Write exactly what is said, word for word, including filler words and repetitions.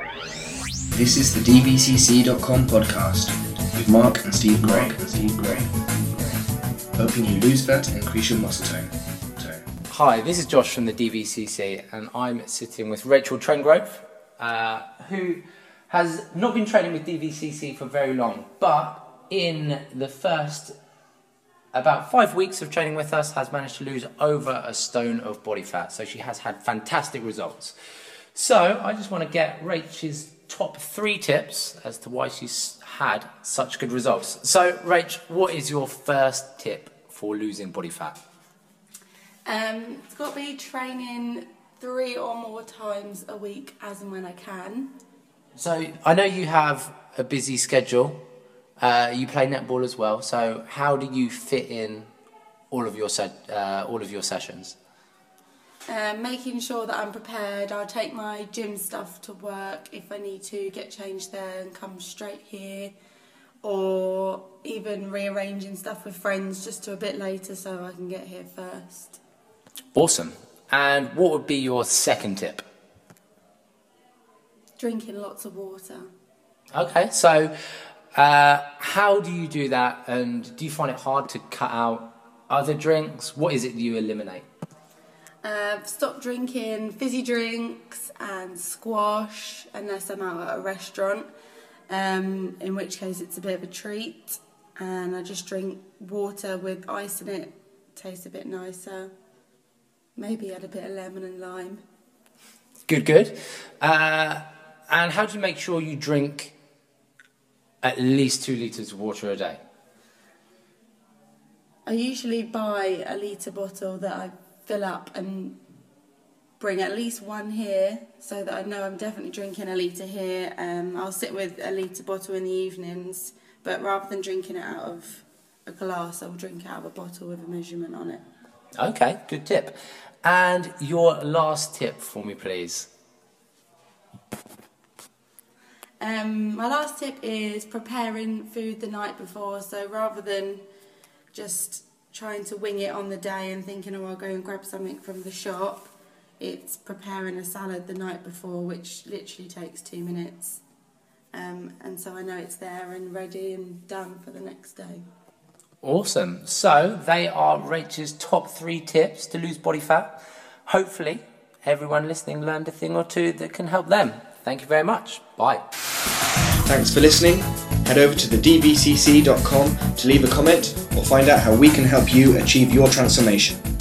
This is the D V C C dot com podcast with Mark and Steve Gray. and Steve Gray. Helping you lose fat and increase your muscle tone. tone. Hi, this is Josh from the D V C C, and I'm sitting with Rachel Trengrove, uh, who has not been training with D V C C for very long, but in the first about five weeks of training with us has managed to lose over a stone of body fat. So she has had fantastic results. So I just want to get Rachel's top three tips as to why she's had such good results. So Rach, what is your first tip for losing body fat? Um, it's got to be training three or more times a week as and when I can. So I know you have a busy schedule. Uh, you play netball as well. So how do you fit in all of your se- uh, all of your sessions? Um, making sure that I'm prepared. I'll take my gym stuff to work if I need to, get changed there and come straight here, or even rearranging stuff with friends just to a bit later so I can get here first. Awesome. And what would be your second tip? Drinking lots of water. Okay, so uh, how do you do that, and do you find it hard to cut out other drinks? What is it you eliminate? Uh, stop drinking fizzy drinks and squash unless I'm out at a restaurant, um, in which case it's a bit of a treat, and I just drink water with ice in it. Tastes a bit nicer. Maybe add a bit of lemon and lime. Good, good. Uh, and how do you make sure you drink at least two litres of water a day? I usually buy a litre bottle that I fill up and bring at least one here so that I know I'm definitely drinking a litre here. Um, I'll sit with a litre bottle in the evenings, but rather than drinking it out of a glass, I'll drink it out of a bottle with a measurement on it. Okay, good tip. And your last tip for me, please. Um, my last tip is preparing food the night before. So rather than just trying to wing it on the day and thinking, oh, I'll go and grab something from the shop, it's preparing a salad the night before, which literally takes two minutes. Um, and so I know it's there and ready and done for the next day. Awesome. So they are Rachel's top three tips to lose body fat. Hopefully everyone listening learned a thing or two that can help them. Thank you very much. Bye. Thanks for listening. Head over to the D V C C dot com to leave a comment or find out how we can help you achieve your transformation.